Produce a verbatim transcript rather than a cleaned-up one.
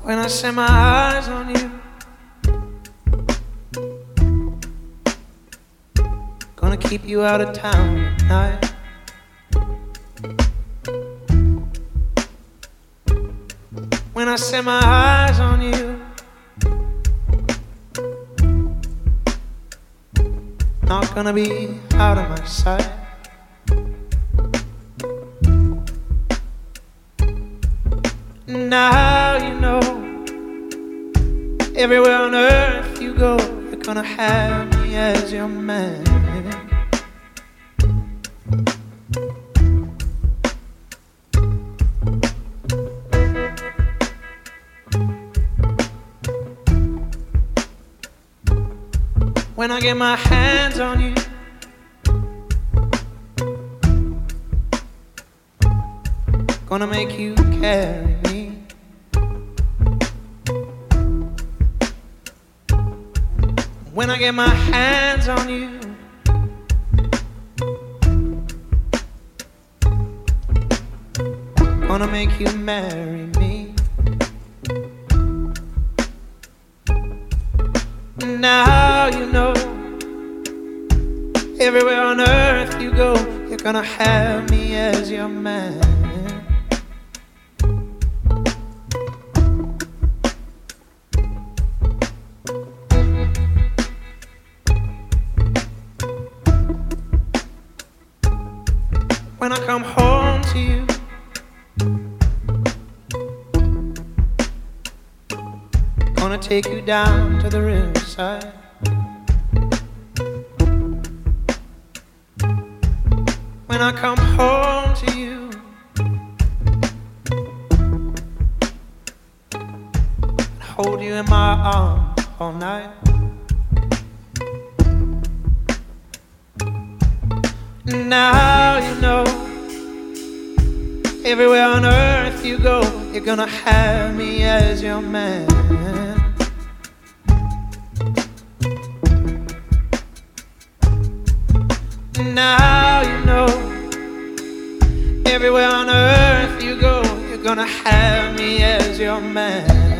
When I set my eyes on you, gonna keep you out of town tonight. When I set my eyes on you, not gonna be out of my sight. Now you know, everywhere on earth you go, you're gonna have me as your man. When I get my hands on you, gonna make you carry me. When I get my hands on you, gonna make you marry me. Now you know, everywhere on earth you go, you're gonna have me as your man. When I come home to you, gonna take you down to the riverside. When I come home to you, hold you in my arms all night. Now you know, everywhere on earth you go, you're gonna have me as your man. Now you know, everywhere on earth you go, you're gonna have me as your man.